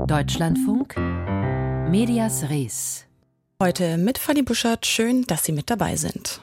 Deutschlandfunk, Medias Res. Heute mit Fanny Buschert. Schön, dass Sie mit dabei sind.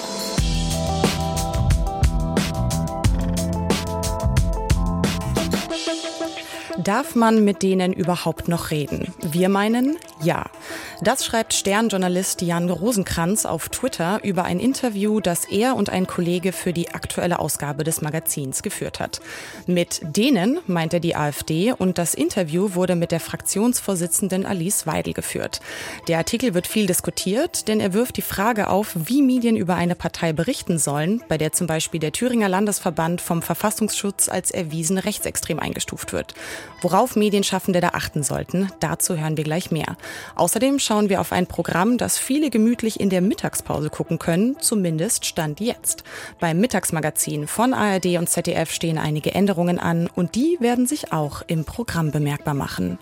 Darf man mit denen überhaupt noch reden? Wir meinen, ja. Das schreibt Stern-Journalist Jan Rosenkrantz auf Twitter über ein Interview, das er und ein Kollege für die aktuelle Ausgabe des Magazins geführt hat. Mit denen meint er die AfD und das Interview wurde mit der Fraktionsvorsitzenden Alice Weidel geführt. Der Artikel wird viel diskutiert, denn er wirft die Frage auf, wie Medien über eine Partei berichten sollen, bei der zum Beispiel der Thüringer Landesverband vom Verfassungsschutz als erwiesen rechtsextrem eingestuft wird. Worauf Medienschaffende da achten sollten, dazu hören wir gleich mehr. Außerdem schauen wir auf ein Programm, das viele gemütlich in der Mittagspause gucken können, zumindest Stand jetzt. Beim Mittagsmagazin von ARD und ZDF stehen einige Änderungen an und die werden sich auch im Programm bemerkbar machen.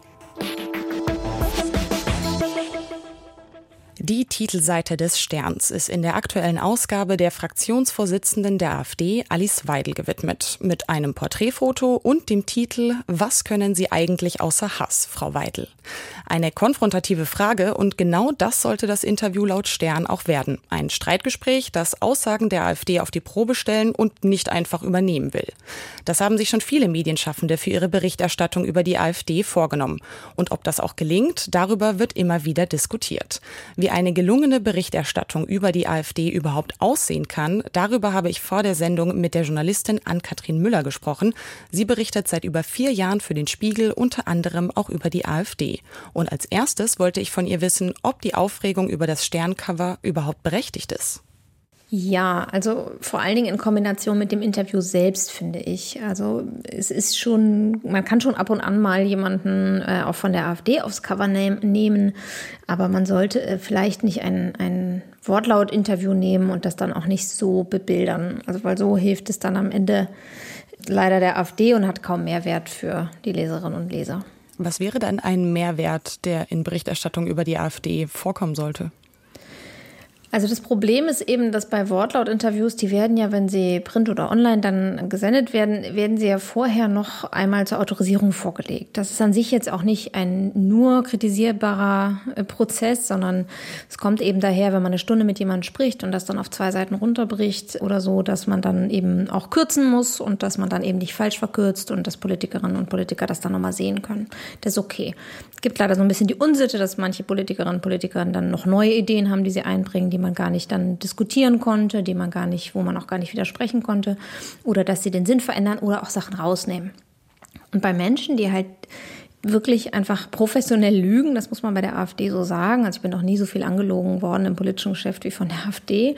Die Titelseite des Sterns ist in der aktuellen Ausgabe der Fraktionsvorsitzenden der AfD, Alice Weidel, gewidmet. Mit einem Porträtfoto und dem Titel »Was können Sie eigentlich außer Hass, Frau Weidel?« Eine konfrontative Frage und genau das sollte das Interview laut Stern auch werden. Ein Streitgespräch, das Aussagen der AfD auf die Probe stellen und nicht einfach übernehmen will. Das haben sich schon viele Medienschaffende für ihre Berichterstattung über die AfD vorgenommen. Und ob das auch gelingt, darüber wird immer wieder diskutiert. Wie eine gelungene Berichterstattung über die AfD überhaupt aussehen kann, darüber habe ich vor der Sendung mit der Journalistin Ann-Kathrin Müller gesprochen. Sie berichtet seit über 4 Jahren für den Spiegel, unter anderem auch über die AfD. Und als erstes wollte ich von ihr wissen, ob die Aufregung über das Sterncover überhaupt berechtigt ist. Ja, also vor allen Dingen in Kombination mit dem Interview selbst, finde ich. Also es ist schon, man kann schon ab und an mal jemanden auch von der AfD aufs Cover nehmen, aber man sollte vielleicht nicht ein Wortlaut-Interview nehmen und das dann auch nicht so bebildern. Also weil so hilft es dann am Ende leider der AfD und hat kaum Mehrwert für die Leserinnen und Leser. Was wäre dann ein Mehrwert, der in Berichterstattung über die AfD vorkommen sollte? Also das Problem ist eben, dass bei Wortlaut-Interviews, die werden ja, wenn sie print oder online dann gesendet werden, werden sie ja vorher noch einmal zur Autorisierung vorgelegt. Das ist an sich jetzt auch nicht ein nur kritisierbarer Prozess, sondern es kommt eben daher, wenn man eine Stunde mit jemandem spricht und das dann auf 2 Seiten runterbricht oder so, dass man dann eben auch kürzen muss und dass man dann eben nicht falsch verkürzt und dass Politikerinnen und Politiker das dann nochmal sehen können. Das ist okay. Es gibt leider so ein bisschen die Unsitte, dass manche Politikerinnen und Politiker dann noch neue Ideen haben, die sie einbringen, die man gar nicht dann diskutieren konnte, wo man auch gar nicht widersprechen konnte, oder dass sie den Sinn verändern oder auch Sachen rausnehmen. Und bei Menschen, die halt wirklich einfach professionell lügen, das muss man bei der AfD so sagen, also ich bin noch nie so viel angelogen worden im politischen Geschäft wie von der AfD,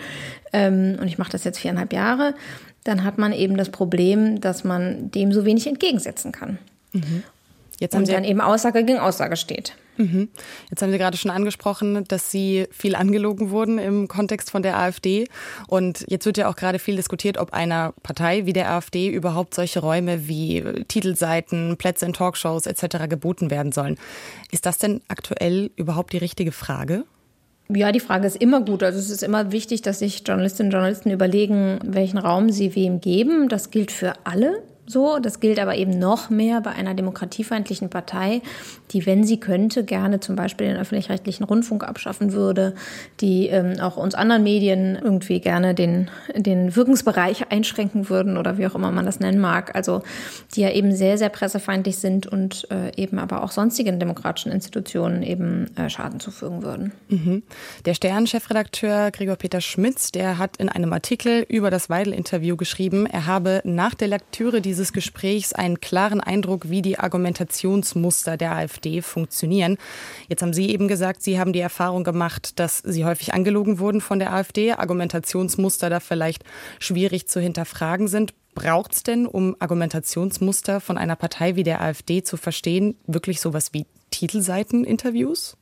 und ich mache das jetzt 4,5 Jahre, dann hat man eben das Problem, dass man dem so wenig entgegensetzen kann. Mhm. Jetzt und dann eben Aussage gegen Aussage steht. Jetzt haben Sie gerade schon angesprochen, dass Sie viel angelogen wurden im Kontext von der AfD. Und jetzt wird ja auch gerade viel diskutiert, ob einer Partei wie der AfD überhaupt solche Räume wie Titelseiten, Plätze in Talkshows etc. geboten werden sollen. Ist das denn aktuell überhaupt die richtige Frage? Ja, die Frage ist immer gut. Also es ist immer wichtig, dass sich Journalistinnen und Journalisten überlegen, welchen Raum sie wem geben. Das gilt für alle. So, das gilt aber eben noch mehr bei einer demokratiefeindlichen Partei, die, wenn sie könnte, gerne zum Beispiel den öffentlich-rechtlichen Rundfunk abschaffen würde, die auch uns anderen Medien irgendwie gerne den Wirkungsbereich einschränken würden oder wie auch immer man das nennen mag. Also die ja eben sehr, sehr pressefeindlich sind und eben aber auch sonstigen demokratischen Institutionen eben Schaden zufügen würden. Mhm. Der Stern-Chefredakteur Gregor Peter Schmitz, der hat in einem Artikel über das Weidel-Interview geschrieben, er habe nach der Lektüre dieses Gesprächs einen klaren Eindruck, wie die Argumentationsmuster der AfD funktionieren. Jetzt haben Sie eben gesagt, Sie haben die Erfahrung gemacht, dass Sie häufig angelogen wurden von der AfD, Argumentationsmuster da vielleicht schwierig zu hinterfragen sind. Braucht es denn, um Argumentationsmuster von einer Partei wie der AfD zu verstehen, wirklich sowas wie Titelseiten-Interviews?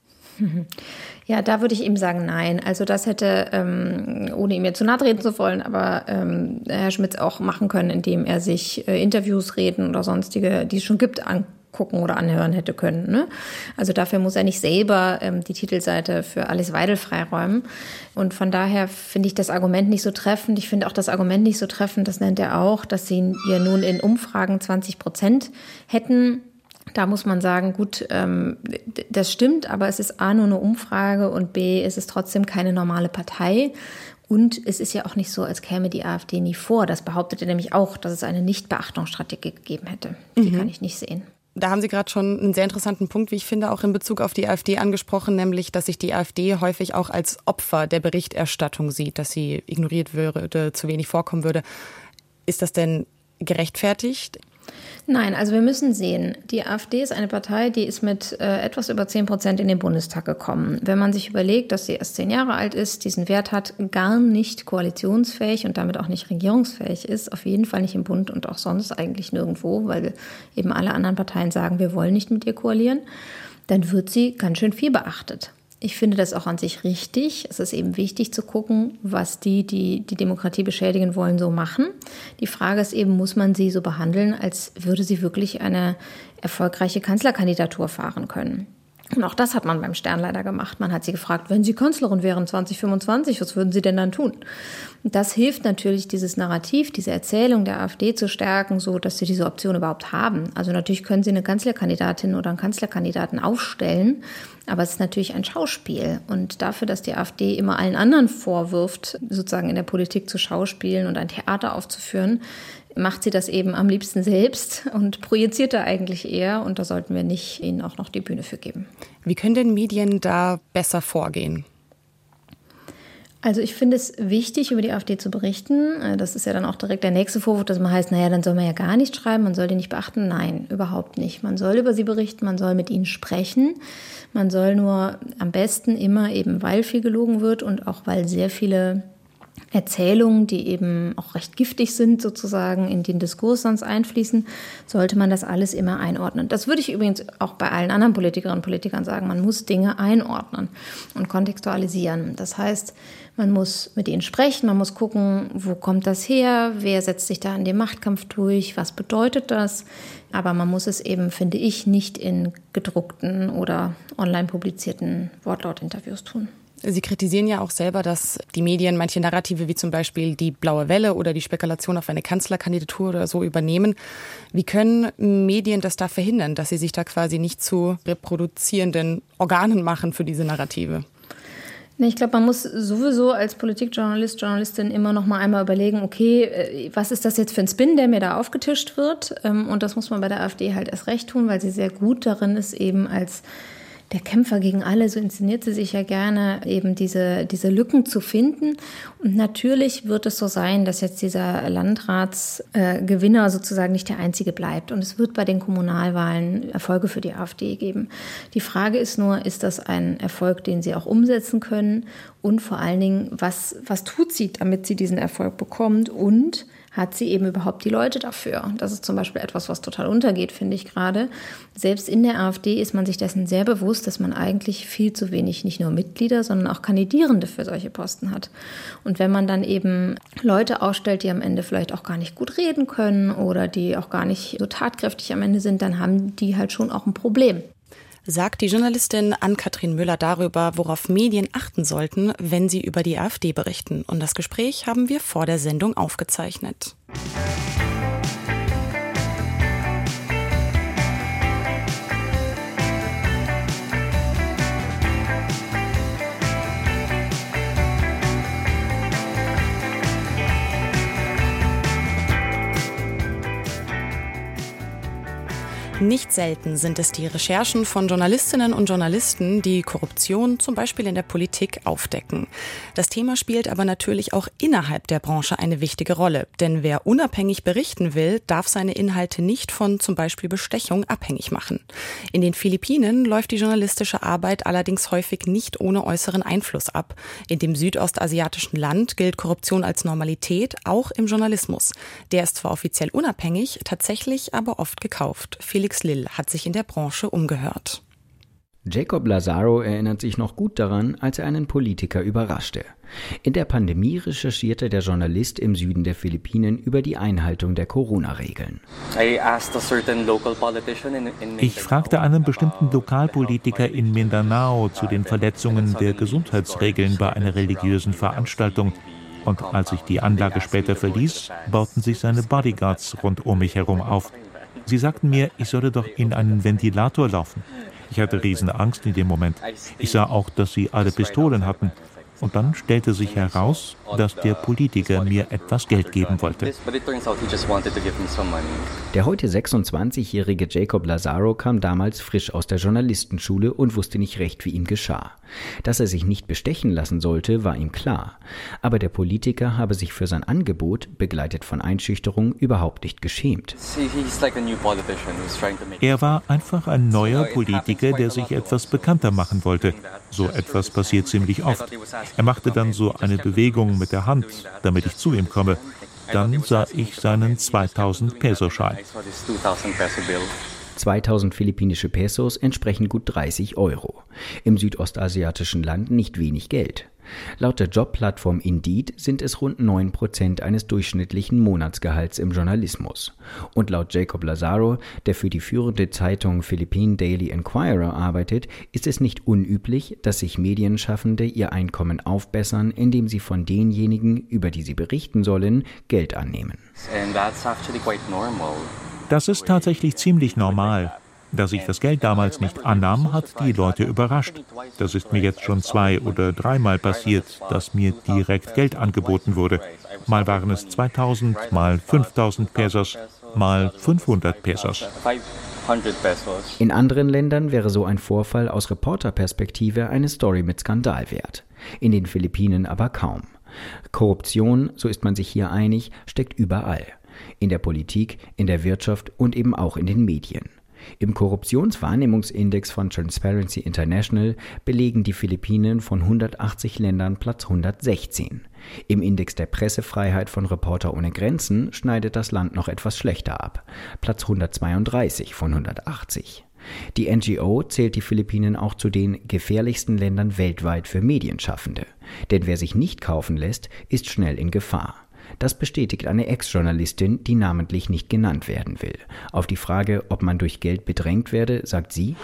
Ja, da würde ich eben sagen, nein. Also das hätte, ohne ihm jetzt zu nahe treten zu wollen, aber Herr Schmitz auch machen können, indem er sich Interviews, Reden oder sonstige, die es schon gibt, angucken oder anhören hätte können. Ne? Also dafür muss er nicht selber die Titelseite für Alice Weidel freiräumen. Und von daher finde ich das Argument nicht so treffend. Ich finde auch das Argument nicht so treffend, das nennt er auch, dass sie ja nun in Umfragen 20% hätten. Da muss man sagen, gut, das stimmt, aber es ist A, nur eine Umfrage und B, es ist trotzdem keine normale Partei. Und es ist ja auch nicht so, als käme die AfD nie vor. Das behauptet er nämlich auch, dass es eine Nichtbeachtungsstrategie gegeben hätte. Die kann ich nicht sehen. Da haben Sie gerade schon einen sehr interessanten Punkt, wie ich finde, auch in Bezug auf die AfD angesprochen, nämlich, dass sich die AfD häufig auch als Opfer der Berichterstattung sieht, dass sie ignoriert würde, zu wenig vorkommen würde. Ist das denn gerechtfertigt? Nein, also wir müssen sehen, die AfD ist eine Partei, die ist mit etwas über 10% in den Bundestag gekommen. Wenn man sich überlegt, dass sie erst 10 Jahre alt ist, diesen Wert hat, gar nicht koalitionsfähig und damit auch nicht regierungsfähig ist, auf jeden Fall nicht im Bund und auch sonst eigentlich nirgendwo, weil eben alle anderen Parteien sagen, wir wollen nicht mit ihr koalieren, dann wird sie ganz schön viel beachtet. Ich finde das auch an sich richtig. Es ist eben wichtig zu gucken, was die Demokratie beschädigen wollen, so machen. Die Frage ist eben, muss man sie so behandeln, als würde sie wirklich eine erfolgreiche Kanzlerkandidatur fahren können? Und auch das hat man beim Stern leider gemacht. Man hat sie gefragt, wenn Sie Kanzlerin wären 2025, was würden Sie denn dann tun? Und das hilft natürlich, dieses Narrativ, diese Erzählung der AfD zu stärken, so dass sie diese Option überhaupt haben. Also natürlich können Sie eine Kanzlerkandidatin oder einen Kanzlerkandidaten aufstellen, aber es ist natürlich ein Schauspiel. Und dafür, dass die AfD immer allen anderen vorwirft, sozusagen in der Politik zu schauspielen und ein Theater aufzuführen, macht sie das eben am liebsten selbst und projiziert da eigentlich eher. Und da sollten wir nicht ihnen auch noch die Bühne für geben. Wie können denn Medien da besser vorgehen? Also ich finde es wichtig, über die AfD zu berichten. Das ist ja dann auch direkt der nächste Vorwurf, dass man heißt, naja, dann soll man ja gar nicht schreiben, man soll die nicht beachten. Nein, überhaupt nicht. Man soll über sie berichten, man soll mit ihnen sprechen. Man soll nur am besten immer eben, weil viel gelogen wird und auch weil sehr viele Erzählungen, die eben auch recht giftig sind, sozusagen in den Diskurs sonst einfließen, sollte man das alles immer einordnen. Das würde ich übrigens auch bei allen anderen Politikerinnen und Politikern sagen. Man muss Dinge einordnen und kontextualisieren. Das heißt, man muss mit ihnen sprechen, man muss gucken, wo kommt das her, wer setzt sich da in dem Machtkampf durch, was bedeutet das? Aber man muss es eben, finde ich, nicht in gedruckten oder online publizierten Wortlautinterviews tun. Sie kritisieren ja auch selber, dass die Medien manche Narrative wie zum Beispiel die blaue Welle oder die Spekulation auf eine Kanzlerkandidatur oder so übernehmen. Wie können Medien das da verhindern, dass sie sich da quasi nicht zu reproduzierenden Organen machen für diese Narrative? Ich glaube, man muss sowieso als Politikjournalist, Journalistin immer noch mal einmal überlegen, okay, was ist das jetzt für ein Spin, der mir da aufgetischt wird? Und das muss man bei der AfD halt erst recht tun, weil sie sehr gut darin ist, eben als der Kämpfer gegen alle, so inszeniert sie sich ja gerne, eben diese Lücken zu finden. Und natürlich wird es so sein, dass jetzt dieser Landratsgewinner sozusagen nicht der einzige bleibt. Und es wird bei den Kommunalwahlen Erfolge für die AfD geben. Die Frage ist nur, ist das ein Erfolg, den sie auch umsetzen können? Und vor allen Dingen, was tut sie, damit sie diesen Erfolg bekommt? Und hat sie eben überhaupt die Leute dafür? Das ist zum Beispiel etwas, was total untergeht, finde ich gerade. Selbst in der AfD ist man sich dessen sehr bewusst, dass man eigentlich viel zu wenig, nicht nur Mitglieder, sondern auch Kandidierende für solche Posten hat. Und wenn man dann eben Leute ausstellt, die am Ende vielleicht auch gar nicht gut reden können oder die auch gar nicht so tatkräftig am Ende sind, dann haben die halt schon auch ein Problem. Sagt die Journalistin Ann-Kathrin Müller darüber, worauf Medien achten sollten, wenn sie über die AfD berichten. Und das Gespräch haben wir vor der Sendung aufgezeichnet. Nicht selten sind es die Recherchen von Journalistinnen und Journalisten, die Korruption zum Beispiel in der Politik aufdecken. Das Thema spielt aber natürlich auch innerhalb der Branche eine wichtige Rolle. Denn wer unabhängig berichten will, darf seine Inhalte nicht von zum Beispiel Bestechung abhängig machen. In den Philippinen läuft die journalistische Arbeit allerdings häufig nicht ohne äußeren Einfluss ab. In dem südostasiatischen Land gilt Korruption als Normalität, auch im Journalismus. Der ist zwar offiziell unabhängig, tatsächlich aber oft gekauft. Felix Lill hat sich in der Branche umgehört. Jacob Lazaro erinnert sich noch gut daran, als er einen Politiker überraschte. In der Pandemie recherchierte der Journalist im Süden der Philippinen über die Einhaltung der Corona-Regeln. Ich fragte einen bestimmten Lokalpolitiker in Mindanao zu den Verletzungen der Gesundheitsregeln bei einer religiösen Veranstaltung. Und als ich die Anlage später verließ, bauten sich seine Bodyguards rund um mich herum auf. Sie sagten mir, ich solle doch in einen Ventilator laufen. Ich hatte Riesenangst in dem Moment. Ich sah auch, dass sie alle Pistolen hatten. Und dann stellte sich heraus, dass der Politiker mir etwas Geld geben wollte. Der heute 26-jährige Jacob Lazaro kam damals frisch aus der Journalistenschule und wusste nicht recht, wie ihm geschah. Dass er sich nicht bestechen lassen sollte, war ihm klar. Aber der Politiker habe sich für sein Angebot, begleitet von Einschüchterung, überhaupt nicht geschämt. Er war einfach ein neuer Politiker, der sich etwas bekannter machen wollte. So etwas passiert ziemlich oft. Er machte dann so eine Bewegung mit der Hand, damit ich zu ihm komme. Dann sah ich seinen 2000-Peso-Schein. 2000 philippinische Pesos entsprechen gut 30 €. Im südostasiatischen Land nicht wenig Geld. Laut der Jobplattform Indeed sind es rund 9% eines durchschnittlichen Monatsgehalts im Journalismus. Und laut Jacob Lazaro, der für die führende Zeitung Philippine Daily Enquirer arbeitet, ist es nicht unüblich, dass sich Medienschaffende ihr Einkommen aufbessern, indem sie von denjenigen, über die sie berichten sollen, Geld annehmen. Das ist tatsächlich ziemlich normal. Dass ich das Geld damals nicht annahm, hat die Leute überrascht. Das ist mir jetzt schon 2- oder 3-mal passiert, dass mir direkt Geld angeboten wurde. Mal waren es 2000, mal 5000 Pesos, mal 500 Pesos. In anderen Ländern wäre so ein Vorfall aus Reporterperspektive eine Story mit Skandal wert. In den Philippinen aber kaum. Korruption, so ist man sich hier einig, steckt überall. In der Politik, in der Wirtschaft und eben auch in den Medien. Im Korruptionswahrnehmungsindex von Transparency International belegen die Philippinen von 180 Ländern Platz 116. Im Index der Pressefreiheit von Reporter ohne Grenzen schneidet das Land noch etwas schlechter ab, Platz 132 von 180. Die NGO zählt die Philippinen auch zu den gefährlichsten Ländern weltweit für Medienschaffende. Denn wer sich nicht kaufen lässt, ist schnell in Gefahr. Das bestätigt eine Ex-Journalistin, die namentlich nicht genannt werden will. Auf die Frage, ob man durch Geld bedrängt werde, sagt sie: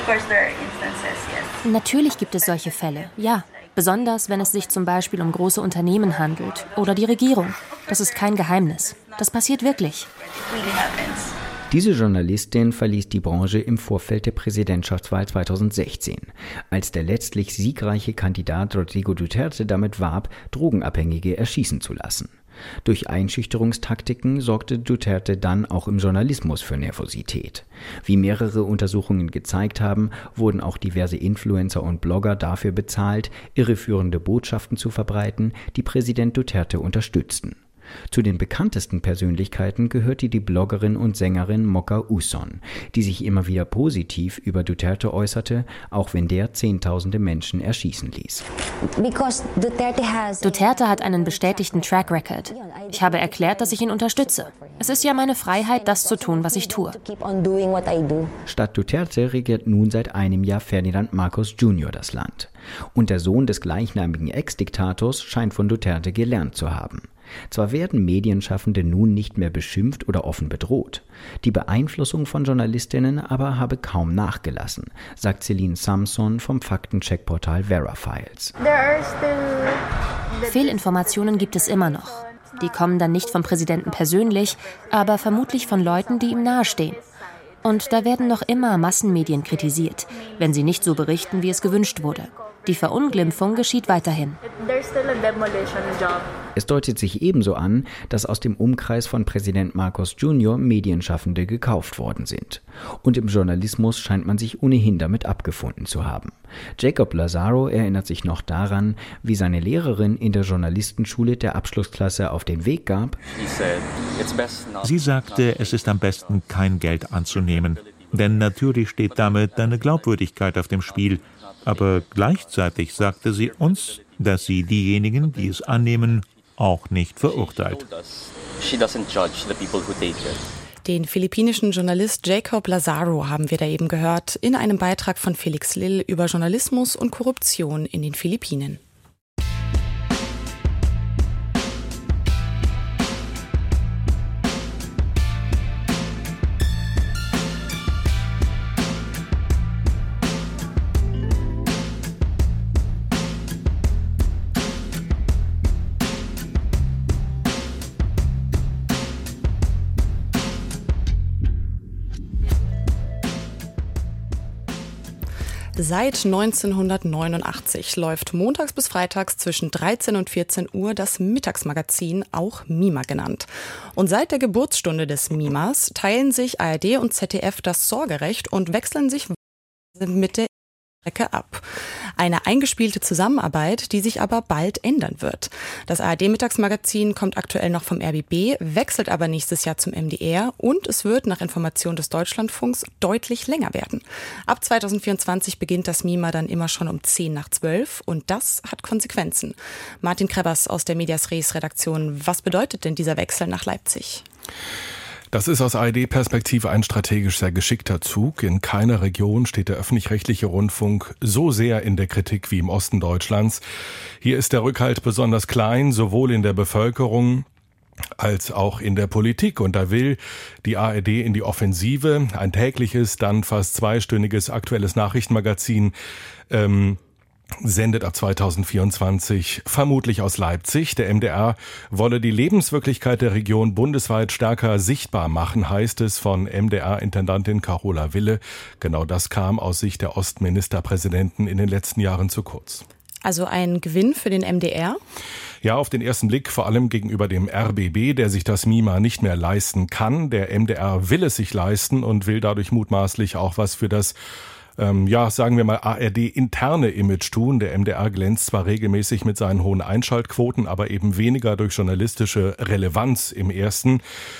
Natürlich gibt es solche Fälle, ja. Besonders, wenn es sich zum Beispiel um große Unternehmen handelt oder die Regierung. Das ist kein Geheimnis. Das passiert wirklich. Diese Journalistin verließ die Branche im Vorfeld der Präsidentschaftswahl 2016, als der letztlich siegreiche Kandidat Rodrigo Duterte damit warb, Drogenabhängige erschießen zu lassen. Durch Einschüchterungstaktiken sorgte Duterte dann auch im Journalismus für Nervosität. Wie mehrere Untersuchungen gezeigt haben, wurden auch diverse Influencer und Blogger dafür bezahlt, irreführende Botschaften zu verbreiten, die Präsident Duterte unterstützten. Zu den bekanntesten Persönlichkeiten gehörte die Bloggerin und Sängerin Mocha Uson, die sich immer wieder positiv über Duterte äußerte, auch wenn der Zehntausende Menschen erschießen ließ. Duterte hat einen bestätigten Track Record. Ich habe erklärt, dass ich ihn unterstütze. Es ist ja meine Freiheit, das zu tun, was ich tue. Statt Duterte regiert nun seit einem Jahr Ferdinand Marcos Jr. das Land. Und der Sohn des gleichnamigen Ex-Diktators scheint von Duterte gelernt zu haben. Zwar werden Medienschaffende nun nicht mehr beschimpft oder offen bedroht. Die Beeinflussung von Journalistinnen aber habe kaum nachgelassen, sagt Celine Samson vom Faktencheck-Portal Verifiles. Fehlinformationen gibt es immer noch. Die kommen dann nicht vom Präsidenten persönlich, aber vermutlich von Leuten, die ihm nahestehen. Und da werden noch immer Massenmedien kritisiert, wenn sie nicht so berichten, wie es gewünscht wurde. Die Verunglimpfung geschieht weiterhin. Es deutet sich ebenso an, dass aus dem Umkreis von Präsident Marcos Jr. Medienschaffende gekauft worden sind. Und im Journalismus scheint man sich ohnehin damit abgefunden zu haben. Jacob Lazaro erinnert sich noch daran, wie seine Lehrerin in der Journalistenschule der Abschlussklasse auf den Weg gab: Sie sagte, es ist am besten, kein Geld anzunehmen. Denn natürlich steht damit deine Glaubwürdigkeit auf dem Spiel. Aber gleichzeitig sagte sie uns, dass sie diejenigen, die es annehmen, auch nicht verurteilt. Den philippinischen Journalist Jacob Lazaro haben wir da eben gehört in einem Beitrag von Felix Lill über Journalismus und Korruption in den Philippinen. Seit 1989 läuft montags bis freitags zwischen 13 und 14 Uhr das Mittagsmagazin, auch MiMa genannt. Und seit der Geburtsstunde des MiMas teilen sich ARD und ZDF das Sorgerecht und wechseln sich mit der Strecke ab. Eine eingespielte Zusammenarbeit, die sich aber bald ändern wird. Das ARD-Mittagsmagazin kommt aktuell noch vom RBB, wechselt aber nächstes Jahr zum MDR und es wird nach Information des Deutschlandfunks deutlich länger werden. Ab 2024 beginnt das MiMa dann immer schon um 10:12 und das hat Konsequenzen. Martin Krebbers aus der Medias Res Redaktion, was bedeutet denn dieser Wechsel nach Leipzig? Das ist aus ARD-Perspektive ein strategisch sehr geschickter Zug. In keiner Region steht der öffentlich-rechtliche Rundfunk so sehr in der Kritik wie im Osten Deutschlands. Hier ist der Rückhalt besonders klein, sowohl in der Bevölkerung als auch in der Politik. Und da will die ARD in die Offensive. Ein tägliches, dann fast zweistündiges aktuelles Nachrichtenmagazin sendet ab 2024 vermutlich aus Leipzig. Der MDR wolle die Lebenswirklichkeit der Region bundesweit stärker sichtbar machen, heißt es von MDR-Intendantin Carola Wille. Genau das kam aus Sicht der Ostministerpräsidenten in den letzten Jahren zu kurz. Also ein Gewinn für den MDR? Ja, auf den ersten Blick vor allem gegenüber dem RBB, der sich das MiMa nicht mehr leisten kann. Der MDR will es sich leisten und will dadurch mutmaßlich auch was für das sagen wir mal ARD-interne Image tun. Der MDR glänzt zwar regelmäßig mit seinen hohen Einschaltquoten, aber eben weniger durch journalistische Relevanz im ersten.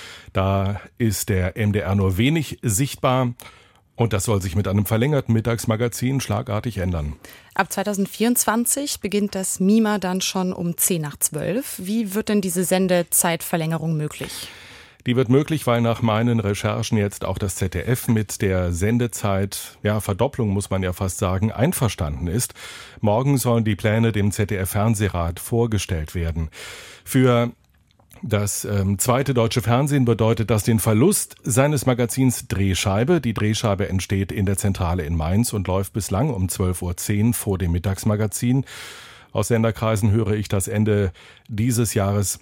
Da ist der MDR nur wenig sichtbar. Und das soll sich mit einem verlängerten Mittagsmagazin schlagartig ändern. Ab 2024 beginnt das MiMa dann schon um 10:12. Wie wird denn diese Sendezeitverlängerung möglich? Die wird möglich, weil nach meinen Recherchen jetzt auch das ZDF mit der Sendezeit, Verdopplung muss man ja fast sagen, einverstanden ist. Morgen sollen die Pläne dem ZDF-Fernsehrat vorgestellt werden. Für das zweite deutsche Fernsehen bedeutet das den Verlust seines Magazins Drehscheibe. Die Drehscheibe entsteht in der Zentrale in Mainz und läuft bislang um 12:10 Uhr vor dem Mittagsmagazin. Aus Senderkreisen höre ich, dass Ende dieses Jahres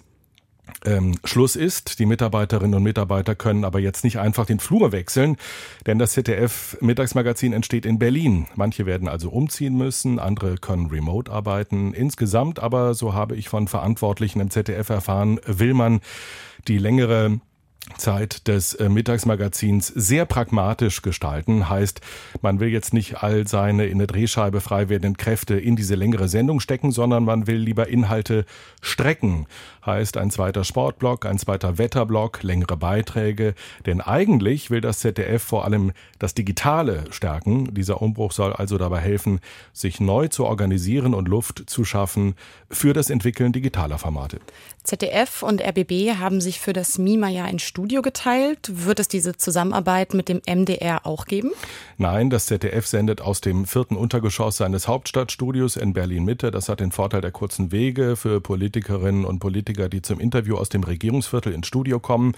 Schluss ist. Die Mitarbeiterinnen und Mitarbeiter können aber jetzt nicht einfach den Flur wechseln, denn das ZDF-Mittagsmagazin entsteht in Berlin. Manche werden also umziehen müssen, andere können remote arbeiten. Insgesamt aber, so habe ich von Verantwortlichen im ZDF erfahren, will man die längere Zeit des Mittagsmagazins sehr pragmatisch gestalten. Heißt, man will jetzt nicht all seine in der Drehscheibe frei werdenden Kräfte in diese längere Sendung stecken, sondern man will lieber Inhalte strecken. Heißt, ein zweiter Sportblock, ein zweiter Wetterblock, längere Beiträge. Denn eigentlich will das ZDF vor allem das Digitale stärken. Dieser Umbruch soll also dabei helfen, sich neu zu organisieren und Luft zu schaffen für das Entwickeln digitaler Formate. ZDF und RBB haben sich für das MiMa ja ein Studio geteilt. Wird es diese Zusammenarbeit mit dem MDR auch geben? Nein, das ZDF sendet aus dem 4. Untergeschoss seines Hauptstadtstudios in Berlin-Mitte. Das hat den Vorteil der kurzen Wege für Politikerinnen und Politiker, die zum Interview aus dem Regierungsviertel ins Studio kommen.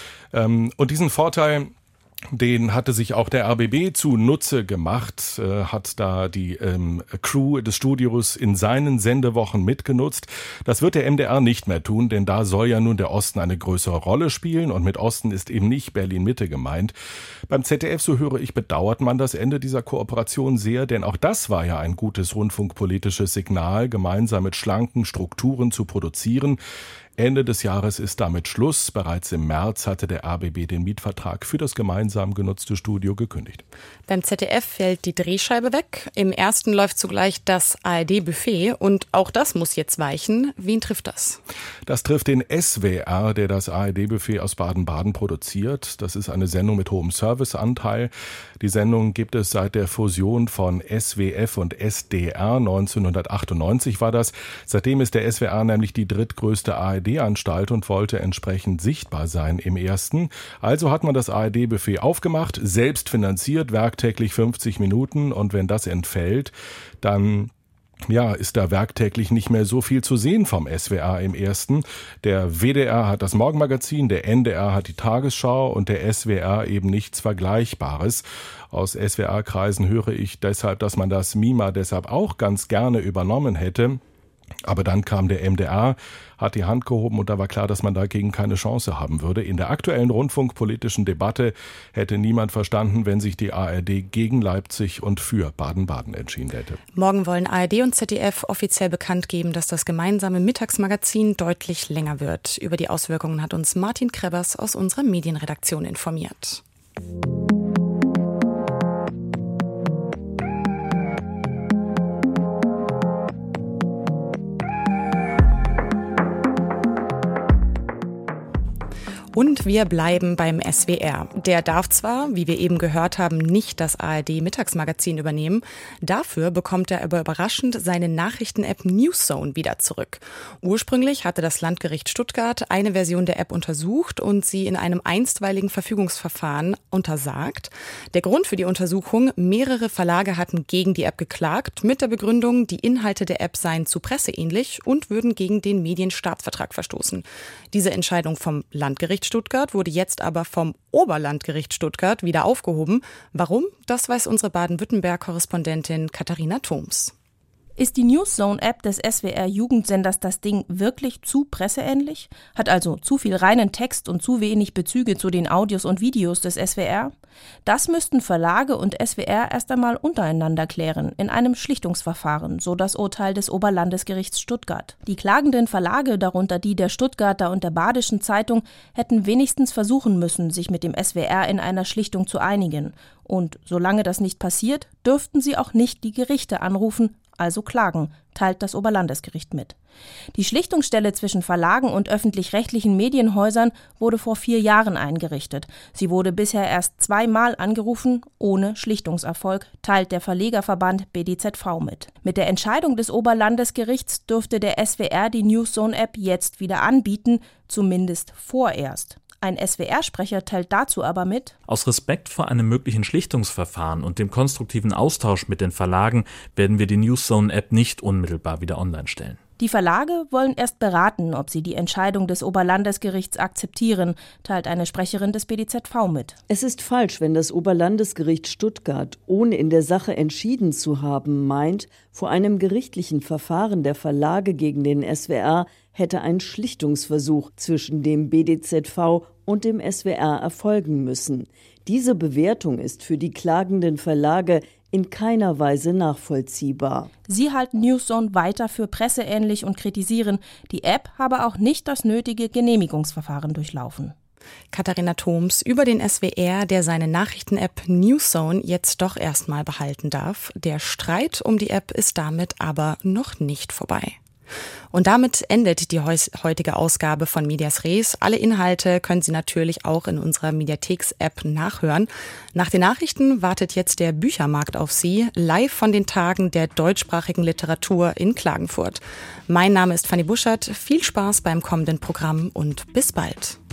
Und diesen Vorteil, den hatte sich auch der RBB zunutze gemacht, hat da die Crew des Studios in seinen Sendewochen mitgenutzt. Das wird der MDR nicht mehr tun, denn da soll ja nun der Osten eine größere Rolle spielen und mit Osten ist eben nicht Berlin-Mitte gemeint. Beim ZDF, so höre ich, bedauert man das Ende dieser Kooperation sehr, denn auch das war ja ein gutes rundfunkpolitisches Signal, gemeinsam mit schlanken Strukturen zu produzieren. Ende des Jahres ist damit Schluss. Bereits im März hatte der RBB den Mietvertrag für das gemeinsam genutzte Studio gekündigt. Beim ZDF fällt die Drehscheibe weg. Im ersten läuft zugleich das ARD-Buffet und auch das muss jetzt weichen. Wen trifft das? Das trifft den SWR, der das ARD-Buffet aus Baden-Baden produziert. Das ist eine Sendung mit hohem Serviceanteil. Die Sendung gibt es seit der Fusion von SWF und SDR. 1998 war das. Seitdem ist der SWR nämlich die drittgrößte ARD-Anstalt und wollte entsprechend sichtbar sein im ersten. Also hat man das ARD-Buffet aufgemacht, selbst finanziert, werktäglich 50 Minuten. Und wenn das entfällt, dann ist da werktäglich nicht mehr so viel zu sehen vom SWR im ersten. Der WDR hat das Morgenmagazin, der NDR hat die Tagesschau und der SWR eben nichts Vergleichbares. Aus SWR-Kreisen höre ich deshalb, dass man das MiMa deshalb auch ganz gerne übernommen hätte. Aber dann kam der MDR, hat die Hand gehoben und da war klar, dass man dagegen keine Chance haben würde. In der aktuellen rundfunkpolitischen Debatte hätte niemand verstanden, wenn sich die ARD gegen Leipzig und für Baden-Baden entschieden hätte. Morgen wollen ARD und ZDF offiziell bekannt geben, dass das gemeinsame Mittagsmagazin deutlich länger wird. Über die Auswirkungen hat uns Martin Krebbers aus unserer Medienredaktion informiert. Und wir bleiben beim SWR. Der darf zwar, wie wir eben gehört haben, nicht das ARD-Mittagsmagazin übernehmen. Dafür bekommt er aber überraschend seine Nachrichten-App Newszone wieder zurück. Ursprünglich hatte das Landgericht Stuttgart eine Version der App untersucht und sie in einem einstweiligen Verfügungsverfahren untersagt. Der Grund für die Untersuchung: mehrere Verlage hatten gegen die App geklagt, mit der Begründung, die Inhalte der App seien zu presseähnlich und würden gegen den Medienstaatsvertrag verstoßen. Diese Entscheidung vom Landgericht Stuttgart wurde jetzt aber vom Oberlandgericht Stuttgart wieder aufgehoben. Warum? Das weiß unsere Baden-Württemberg-Korrespondentin Katharina Thoms. Ist die Newszone-App des SWR-Jugendsenders das Ding wirklich zu presseähnlich? Hat also zu viel reinen Text und zu wenig Bezüge zu den Audios und Videos des SWR? Das müssten Verlage und SWR erst einmal untereinander klären, in einem Schlichtungsverfahren, so das Urteil des Oberlandesgerichts Stuttgart. Die klagenden Verlage, darunter die der Stuttgarter und der Badischen Zeitung, hätten wenigstens versuchen müssen, sich mit dem SWR in einer Schlichtung zu einigen. Und solange das nicht passiert, dürften sie auch nicht die Gerichte anrufen, also klagen, teilt das Oberlandesgericht mit. Die Schlichtungsstelle zwischen Verlagen und öffentlich-rechtlichen Medienhäusern wurde vor 4 Jahren eingerichtet. Sie wurde bisher erst 2-mal angerufen, ohne Schlichtungserfolg, teilt der Verlegerverband BDZV mit. Mit der Entscheidung des Oberlandesgerichts dürfte der SWR die Newszone-App jetzt wieder anbieten, zumindest vorerst. Ein SWR-Sprecher teilt dazu aber mit: Aus Respekt vor einem möglichen Schlichtungsverfahren und dem konstruktiven Austausch mit den Verlagen werden wir die Newszone-App nicht unmittelbar wieder online stellen. Die Verlage wollen erst beraten, ob sie die Entscheidung des Oberlandesgerichts akzeptieren, teilt eine Sprecherin des BDZV mit. Es ist falsch, wenn das Oberlandesgericht Stuttgart, ohne in der Sache entschieden zu haben, meint, vor einem gerichtlichen Verfahren der Verlage gegen den SWR hätte ein Schlichtungsversuch zwischen dem BDZV und dem SWR erfolgen müssen. Diese Bewertung ist für die klagenden Verlage in keiner Weise nachvollziehbar. Sie halten Newszone weiter für presseähnlich und kritisieren, die App habe auch nicht das nötige Genehmigungsverfahren durchlaufen. Katharina Thoms über den SWR, der seine Nachrichten-App Newszone jetzt doch erstmal behalten darf. Der Streit um die App ist damit aber noch nicht vorbei. Und damit endet die heutige Ausgabe von Medias Res. Alle Inhalte können Sie natürlich auch in unserer Mediatheks-App nachhören. Nach den Nachrichten wartet jetzt der Büchermarkt auf Sie, live von den Tagen der deutschsprachigen Literatur in Klagenfurt. Mein Name ist Fanny Buschert. Viel Spaß beim kommenden Programm und bis bald.